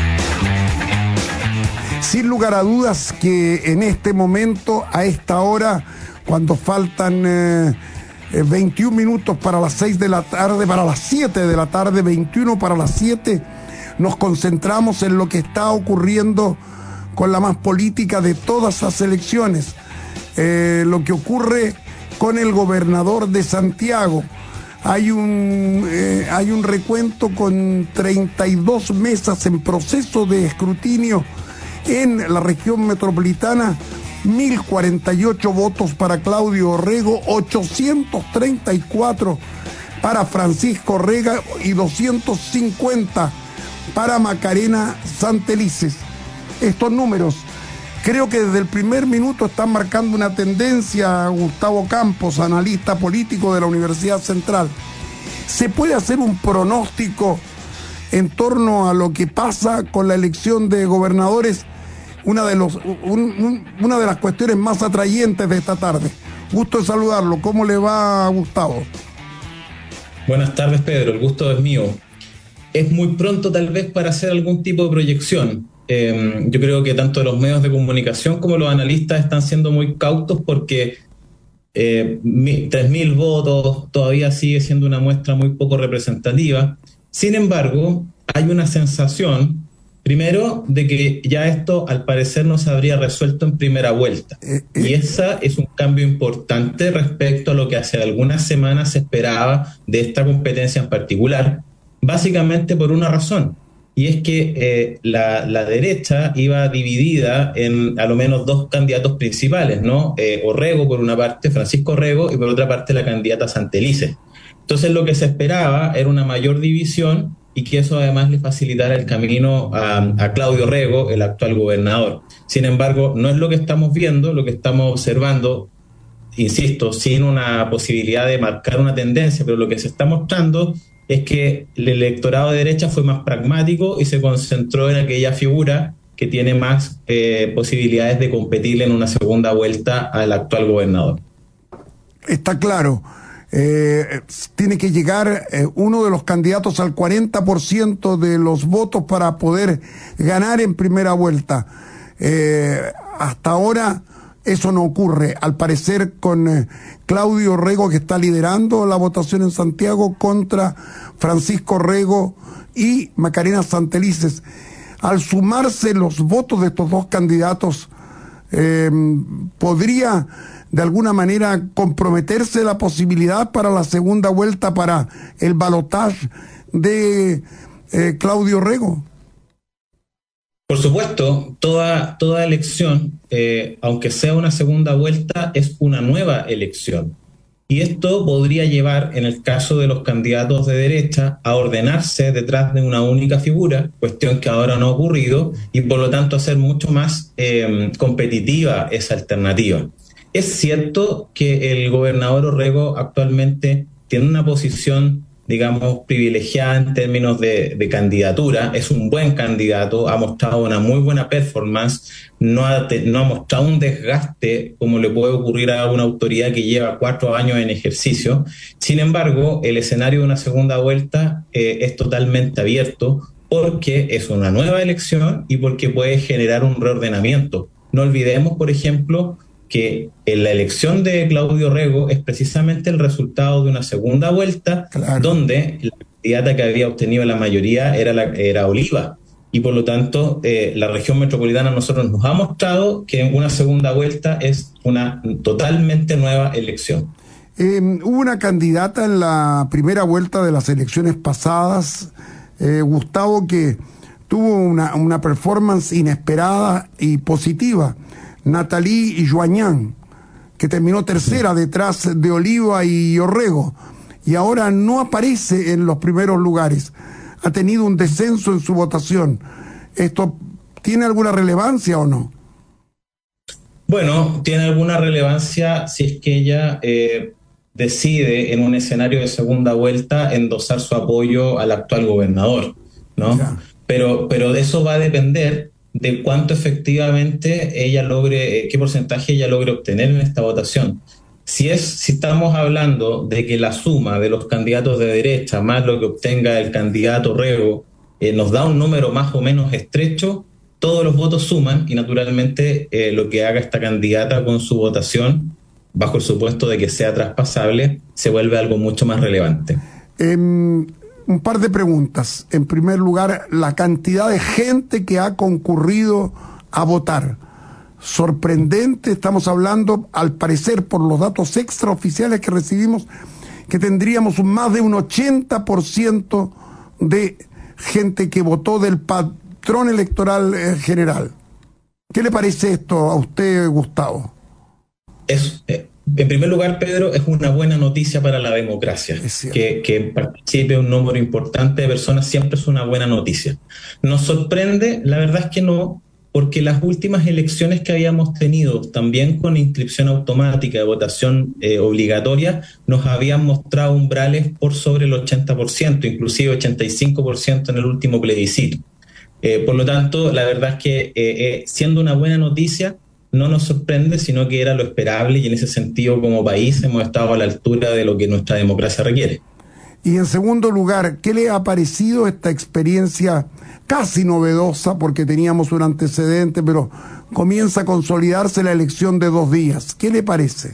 Sin lugar a dudas que en este momento, a esta hora, cuando faltan eh, eh, veintiún minutos para las seis de la tarde, para las siete de la tarde, veintiuno para las siete, nos concentramos en lo que está ocurriendo con la más política de todas las elecciones. Eh, lo que ocurre con el gobernador de Santiago. Hay un, eh, hay un recuento con treinta y dos mesas en proceso de escrutinio en la región metropolitana, mil cuarenta y ocho votos para Claudio Orrego, ochocientos treinta y cuatro para Francisco Orrego y doscientos cincuenta para Macarena Santelices. Estos números creo que desde el primer minuto están marcando una tendencia. Gustavo Campos, analista político de la Universidad Central. ¿Se puede hacer un pronóstico en torno a lo que pasa con la elección de gobernadores? Una de, los, un, un, una de las cuestiones más atrayentes de esta tarde. Gusto de saludarlo. ¿Cómo le va, Gustavo? Buenas tardes, Pedro. El gusto es mío. Es muy pronto tal vez para hacer algún tipo de proyección. Eh, yo creo que tanto los medios de comunicación como los analistas están siendo muy cautos porque eh, tres mil votos todavía sigue siendo una muestra muy poco representativa. Sin embargo, hay una sensación, primero, de que ya esto al parecer no se habría resuelto en primera vuelta. Eh, eh. Y esa es un cambio importante respecto a lo que hace algunas semanas se esperaba de esta competencia en particular, básicamente por una razón. Y es que eh, la, la derecha iba dividida en a lo menos dos candidatos principales, ¿no? Eh, Orrego por una parte, Francisco Orrego, y por otra parte la candidata Santelices. Entonces lo que se esperaba era una mayor división y que eso además le facilitara el camino a, a Claudio Orrego, el actual gobernador. Sin embargo, no es lo que estamos viendo, lo que estamos observando, insisto, sin una posibilidad de marcar una tendencia, pero lo que se está mostrando es que el electorado de derecha fue más pragmático y se concentró en aquella figura que tiene más eh, posibilidades de competirle en una segunda vuelta al actual gobernador. Está claro. Eh, tiene que llegar eh, uno de los candidatos al cuarenta por ciento de los votos para poder ganar en primera vuelta. Eh, hasta ahora eso no ocurre, al parecer, con eh, Claudio Orrego, que está liderando la votación en Santiago, contra Francisco Orrego y Macarena Santelices. Al sumarse los votos de estos dos candidatos, eh, ¿podría de alguna manera comprometerse la posibilidad para la segunda vuelta, para el balotaje de eh, Claudio Orrego? Por supuesto, toda, toda elección, eh, aunque sea una segunda vuelta, es una nueva elección. Y esto podría llevar, en el caso de los candidatos de derecha, a ordenarse detrás de una única figura, cuestión que ahora no ha ocurrido, y por lo tanto hacer mucho más eh, competitiva esa alternativa. Es cierto que el gobernador Orrego actualmente tiene una posición, digamos, privilegiada en términos de, de candidatura. Es un buen candidato, ha mostrado una muy buena performance, no ha, te, no ha mostrado un desgaste como le puede ocurrir a una autoridad que lleva cuatro años en ejercicio. Sin embargo, el escenario de una segunda vuelta eh, es totalmente abierto porque es una nueva elección y porque puede generar un reordenamiento. No olvidemos, por ejemplo, que en la elección de Claudio Orrego es precisamente el resultado de una segunda vuelta, claro, donde la candidata que había obtenido la mayoría era, la, era Oliva. Y por lo tanto, eh, la región metropolitana a nosotros nos ha mostrado que en una segunda vuelta es una totalmente nueva elección. Eh, hubo una candidata en la primera vuelta de las elecciones pasadas, eh, Gustavo, que tuvo una, una performance inesperada y positiva. Nathalie Joañán, que terminó tercera detrás de Oliva y Orrego, y ahora no aparece en los primeros lugares. Ha tenido un descenso en su votación. ¿Esto tiene alguna relevancia o no? Bueno, tiene alguna relevancia si es que ella eh, decide en un escenario de segunda vuelta endosar su apoyo al actual gobernador, ¿no? Ya. Pero, pero de eso va a depender de cuánto efectivamente ella logre, qué porcentaje ella logre obtener en esta votación. Si es, si estamos hablando de que la suma de los candidatos de derecha más lo que obtenga el candidato Orrego eh, nos da un número más o menos estrecho, todos los votos suman y naturalmente eh, lo que haga esta candidata con su votación, bajo el supuesto de que sea traspasable, se vuelve algo mucho más relevante. Um... Un par de preguntas. En primer lugar, la cantidad de gente que ha concurrido a votar. sorprendente. Estamos hablando, al parecer, por los datos extraoficiales que recibimos, que tendríamos más de un ochenta por ciento de gente que votó del padrón electoral eh, general. ¿Qué le parece esto a usted, Gustavo? Es, eh, en primer lugar, Pedro, es una buena noticia para la democracia. Que, que participe un número importante de personas siempre es una buena noticia. ¿Nos sorprende? La verdad es que no, porque las últimas elecciones que habíamos tenido, también con inscripción automática de votación eh, obligatoria, nos habían mostrado umbrales por sobre el ochenta por ciento, inclusive ochenta y cinco por ciento en el último plebiscito. Eh, por lo tanto, la verdad es que eh, eh, siendo una buena noticia, no nos sorprende, sino que era lo esperable, y en ese sentido, como país, hemos estado a la altura de lo que nuestra democracia requiere. Y en segundo lugar, ¿qué le ha parecido esta experiencia casi novedosa, porque teníamos un antecedente, pero comienza a consolidarse la elección de dos días? ¿Qué le parece?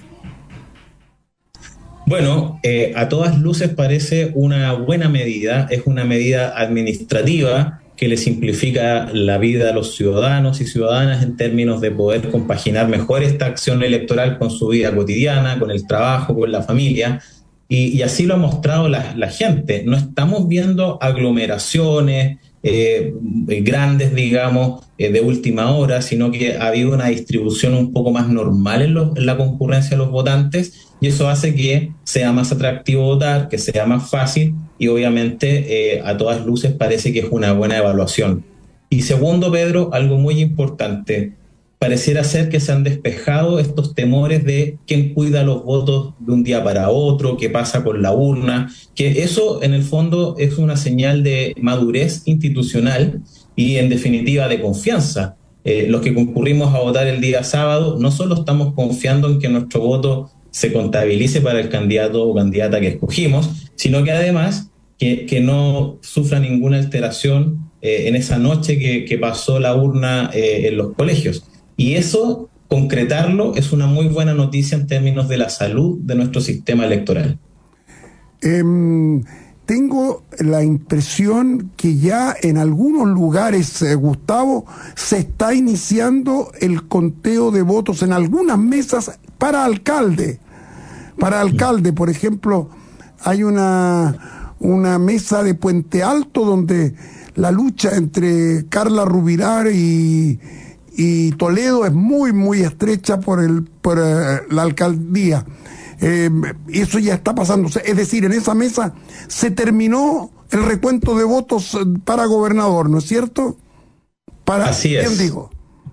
Bueno, eh, a todas luces parece una buena medida, es una medida administrativa que le simplifica la vida a los ciudadanos y ciudadanas en términos de poder compaginar mejor esta acción electoral con su vida cotidiana, con el trabajo, con la familia. Y, y así lo ha mostrado la, la gente. No estamos viendo aglomeraciones eh, grandes, digamos, eh, de última hora, sino que ha habido una distribución un poco más normal en, lo, en la concurrencia de los votantes, y eso hace que sea más atractivo votar, que sea más fácil, y obviamente eh, a todas luces parece que es una buena evaluación. Y segundo, Pedro, algo muy importante. Pareciera ser que se han despejado estos temores de quién cuida los votos de un día para otro, qué pasa con la urna, que eso en el fondo es una señal de madurez institucional y en definitiva de confianza. Eh, los que concurrimos a votar el día sábado no solo estamos confiando en que nuestro voto se contabilice para el candidato o candidata que escogimos, sino que además que, que no sufra ninguna alteración eh, en esa noche que, que pasó la urna eh, en los colegios. Y eso, concretarlo, es una muy buena noticia en términos de la salud de nuestro sistema electoral. Eh, tengo la impresión que ya en algunos lugares, eh, Gustavo, se está iniciando el conteo de votos en algunas mesas para alcalde. Para alcalde, por ejemplo, hay una, una mesa de Puente Alto donde la lucha entre Carla Rubilar y... y Toledo es muy, muy estrecha por, el, por uh, la alcaldía. Eh, eso ya está pasando. Es decir, en esa mesa se terminó el recuento de votos para gobernador, ¿no es cierto? Para, Así es. ¿quién digo?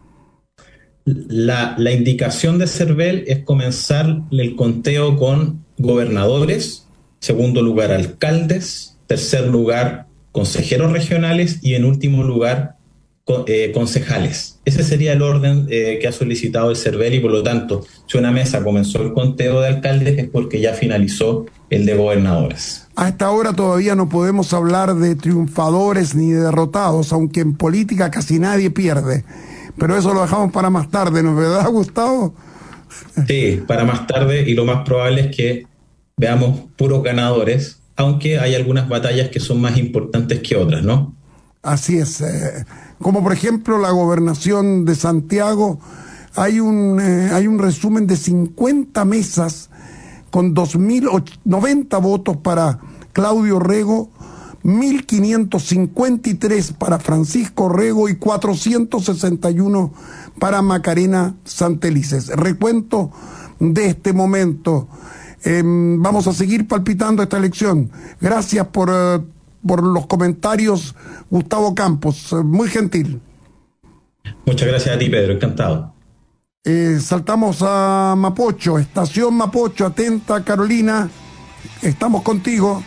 La, la indicación de CERVEL es comenzar el conteo con gobernadores, segundo lugar alcaldes, tercer lugar consejeros regionales y en último lugar Eh, concejales. Ese sería el orden eh, que ha solicitado el CERVEL, y por lo tanto, si una mesa comenzó el conteo de alcaldes es porque ya finalizó el de gobernadores. A esta hora todavía no podemos hablar de triunfadores ni de derrotados, aunque en política casi nadie pierde. Pero eso lo dejamos para más tarde, ¿no es verdad, Gustavo? Sí, para más tarde, y lo más probable es que veamos puros ganadores, aunque hay algunas batallas que son más importantes que otras, ¿no? Así es. Eh, como por ejemplo la gobernación de Santiago, hay un, eh, hay un resumen de cincuenta mesas con dos mil noventa votos para Claudio Rego, mil quinientos cincuenta y tres para Francisco Rego y cuatrocientos sesenta y uno para Macarena Santelices. Recuento de este momento. Eh, vamos a seguir palpitando esta elección. Gracias por... Eh, por los comentarios, Gustavo Campos, muy gentil. Muchas gracias a ti, Pedro, encantado. Eh, saltamos a Mapocho, estación Mapocho, atenta Carolina, estamos contigo.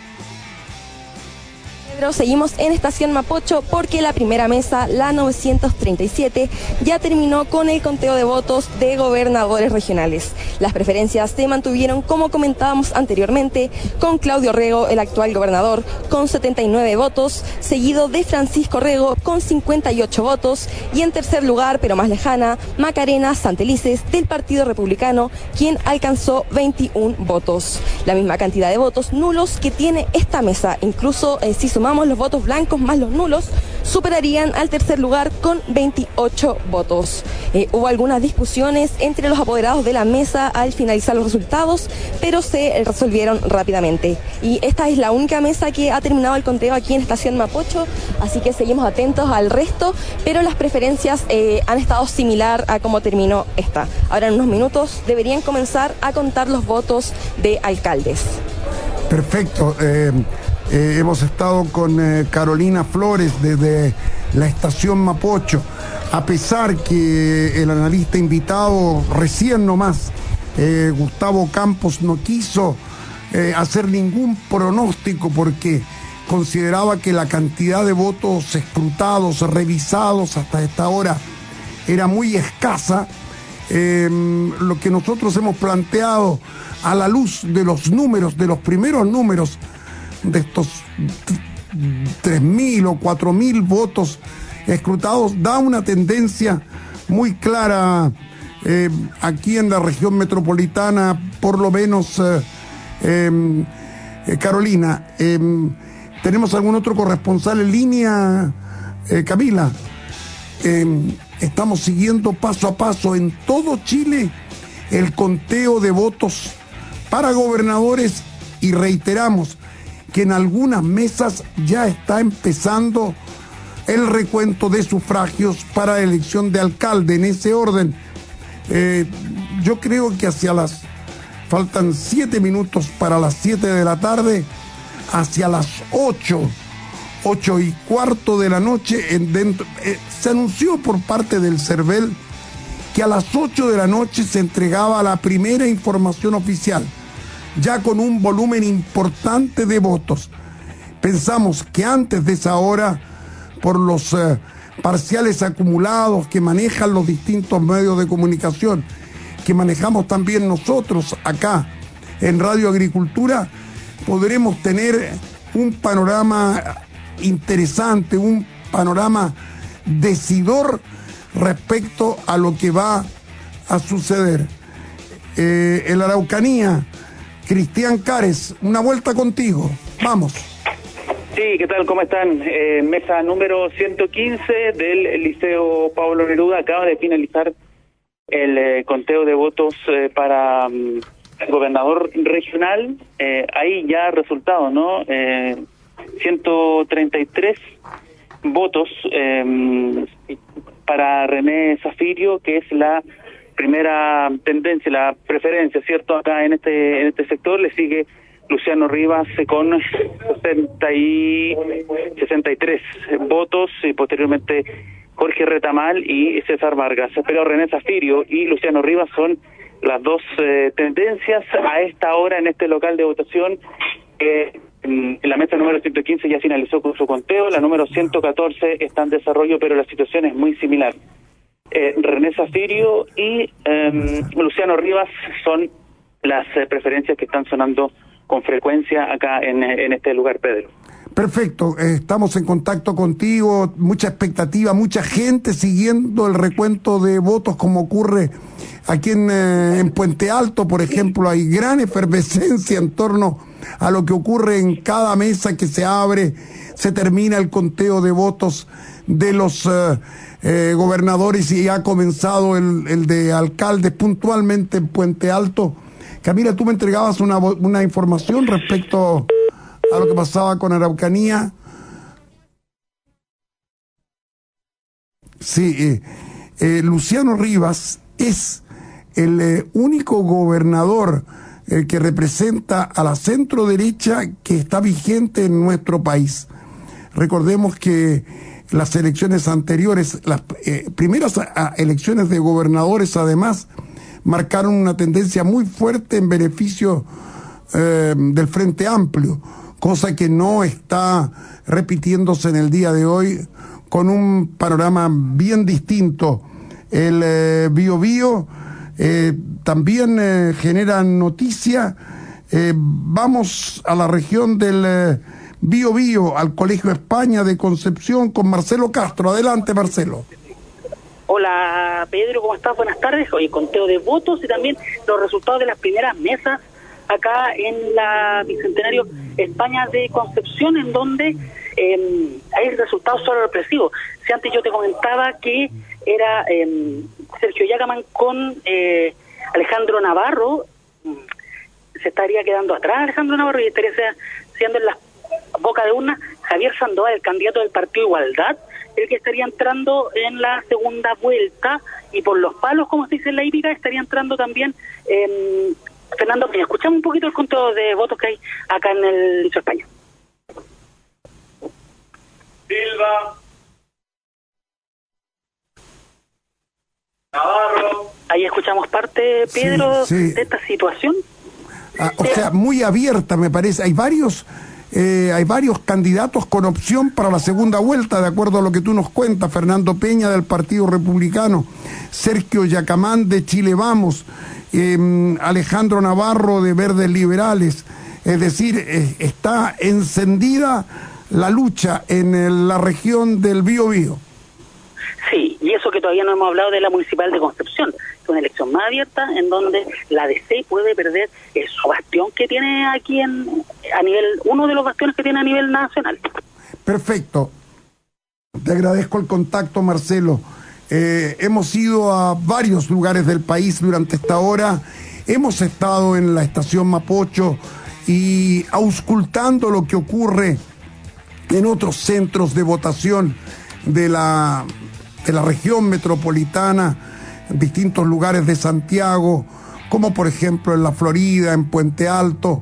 Seguimos en Estación Mapocho porque la primera mesa, la novecientos treinta y siete, ya terminó con el conteo de votos de gobernadores regionales. Las preferencias se mantuvieron, como comentábamos anteriormente, con Claudio Rego, el actual gobernador, con setenta y nueve votos, seguido de Francisco Rego con cincuenta y ocho votos, y en tercer lugar, pero más lejana, Macarena Santelices del Partido Republicano, quien alcanzó veintiún votos. La misma cantidad de votos nulos que tiene esta mesa, incluso eh, si sumamos sumamos los votos blancos más los nulos, superarían al tercer lugar con veintiocho votos. Eh, hubo algunas discusiones entre los apoderados de la mesa al finalizar los resultados, pero se resolvieron rápidamente. Y esta es la única mesa que ha terminado el conteo aquí en Estación Mapocho, así que seguimos atentos al resto, pero las preferencias eh, han estado similar a cómo terminó esta. Ahora en unos minutos deberían comenzar a contar los votos de alcaldes. Perfecto. Eh, eh, hemos estado con eh, Carolina Flores desde la Estación Mapocho. A pesar que el analista invitado recién nomás, eh, Gustavo Campos, no quiso eh, hacer ningún pronóstico porque consideraba que la cantidad de votos escrutados, revisados hasta esta hora era muy escasa. Eh, lo que nosotros hemos planteado a la luz de los números, de los primeros números de estos tres mil o cuatro mil votos escrutados, da una tendencia muy clara eh, aquí en la región metropolitana, por lo menos eh, eh, eh, Carolina. Eh, ¿Tenemos algún otro corresponsal en línea, eh, Camila? Eh, estamos siguiendo paso a paso en todo Chile el conteo de votos para gobernadores y reiteramos que en algunas mesas ya está empezando el recuento de sufragios para la elección de alcalde. En ese orden, eh, yo creo que hacia las, faltan siete minutos para las siete de la tarde, hacia las ocho, ocho y cuarto de la noche, en dentro, eh, se anunció por parte del CERVEL que a las ocho de la noche se entregaba la primera información oficial, ya con un volumen importante de votos. Pensamos que antes de esa hora, por los eh, parciales acumulados que manejan los distintos medios de comunicación, que manejamos también nosotros acá en Radio Agricultura, podremos tener un panorama interesante, un panorama decidor respecto a lo que va a suceder. Eh, en la Araucanía, Cristian Cares, una vuelta contigo. Vamos. Sí, ¿qué tal? ¿Cómo están? Eh, mesa número ciento quince del Liceo Pablo Neruda. Acaba de finalizar el eh, conteo de votos eh, para um, gobernador regional. Eh, ahí ya resultado, ¿no? Eh, ciento treinta y tres votos eh, para René Zafirio, que es la primera tendencia, la preferencia, ¿cierto? Acá en este en este sector le sigue Luciano Rivas con sesenta y sesenta y tres votos y posteriormente Jorge Retamal y César Vargas. Pero René Zafirio y Luciano Rivas son las dos eh, tendencias a esta hora en este local de votación. Eh, en la mesa número ciento quince ya finalizó con su conteo, la número ciento catorce está en desarrollo, pero la situación es muy similar. Eh, René Zafirio y eh, Luciano Rivas son las eh, preferencias que están sonando con frecuencia acá en, en este lugar, Pedro. Perfecto, eh, estamos en contacto contigo, mucha expectativa, mucha gente siguiendo el recuento de votos como ocurre aquí en, eh, en Puente Alto, por ejemplo. Hay gran efervescencia en torno a lo que ocurre en cada mesa que se abre, se termina el conteo de votos de los eh, eh, gobernadores y ha comenzado el, el de alcaldes puntualmente en Puente Alto. Camila, tú me entregabas una, una información respecto a lo que pasaba con Araucanía. Sí, eh, eh, Luciano Rivas es el eh, único gobernador eh, que representa a la centro derecha que está vigente en nuestro país. Recordemos que las elecciones anteriores, las eh, primeras a, elecciones de gobernadores además, marcaron una tendencia muy fuerte en beneficio eh, del Frente Amplio, cosa que no está repitiéndose en el día de hoy, con un panorama bien distinto. El eh, Biobío eh, también eh, genera noticia. Eh, vamos a la región del eh, Biobío, al Colegio España de Concepción, con Marcelo Castro. Adelante, Marcelo. Hola Pedro, ¿cómo estás? Buenas tardes. Hoy conteo de votos y también los resultados de las primeras mesas acá en la Bicentenario España de Concepción, en donde eh, hay resultados sorpresivos. Si antes yo te comentaba que era eh, Sergio Yacaman con eh, Alejandro Navarro, se estaría quedando atrás Alejandro Navarro y estaría siendo en la boca de urna Javier Sandoval, el candidato del Partido Igualdad, el que estaría entrando en la segunda vuelta, y por los palos, como se dice en la hípica, estaría entrando también eh, Fernando Peña. Escuchamos un poquito el conteo de votos que hay acá en el Dicho España. Silva, Navarro. Ahí escuchamos parte, Pedro, sí, sí. de esta situación. Ah, o sea, muy abierta, me parece. Hay varios eh, hay varios candidatos con opción para la segunda vuelta, de acuerdo a lo que tú nos cuentas. Fernando Peña del Partido Republicano, Sergio Yacaman de Chile Vamos, eh, Alejandro Navarro de Verdes Liberales. Es decir, eh, está encendida la lucha en el, la región del Biobío. Sí, y eso que todavía no hemos hablado de la Municipal de Concepción, que es una elección más abierta en donde la D C puede perder su bastión que tiene aquí en a nivel, uno de los bastiones que tiene a nivel nacional. Perfecto. Te agradezco el contacto, Marcelo. Eh, hemos ido a varios lugares del país durante esta hora. Hemos estado en la estación Mapocho y auscultando lo que ocurre en otros centros de votación de la de la región metropolitana, en distintos lugares de Santiago, como por ejemplo en la Florida, en Puente Alto.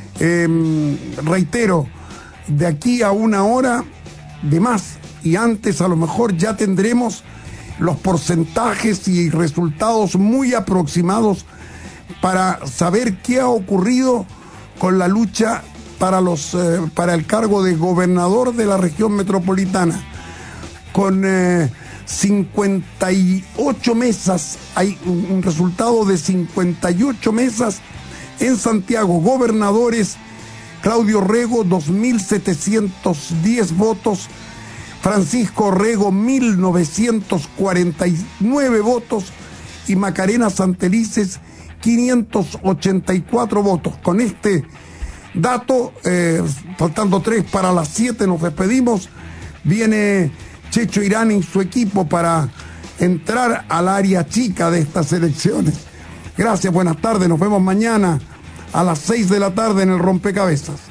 Eh, reitero, de aquí a una hora de más y antes a lo mejor ya tendremos los porcentajes y resultados muy aproximados para saber qué ha ocurrido con la lucha para los eh, para el cargo de gobernador de la región metropolitana. Con eh, cincuenta y ocho mesas, hay un, un resultado de cincuenta y ocho mesas en Santiago. Gobernadores: Claudio Rego, dos mil setecientos diez votos, Francisco Rego, mil novecientos cuarenta y nueve votos, y Macarena Santelices, quinientos ochenta y cuatro votos. Con este dato, eh, faltando tres para las siete, nos despedimos. Viene Checho Irán y su equipo para entrar al área chica de estas elecciones. Gracias, buenas tardes, nos vemos mañana a las seis de la tarde en el Rompecabezas.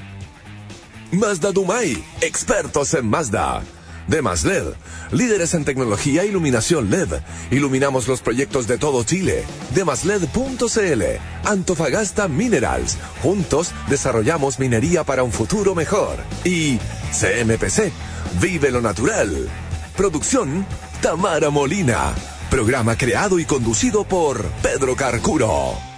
Mazda Dumay, expertos en Mazda. De Mazled, líderes en tecnología e iluminación L E D. Iluminamos los proyectos de todo Chile. De Mazled punto c l. Antofagasta Minerals. Juntos desarrollamos minería para un futuro mejor. Y C M P C, vive lo natural. Producción, Tamara Molina. Programa creado y conducido por Pedro Carcuro.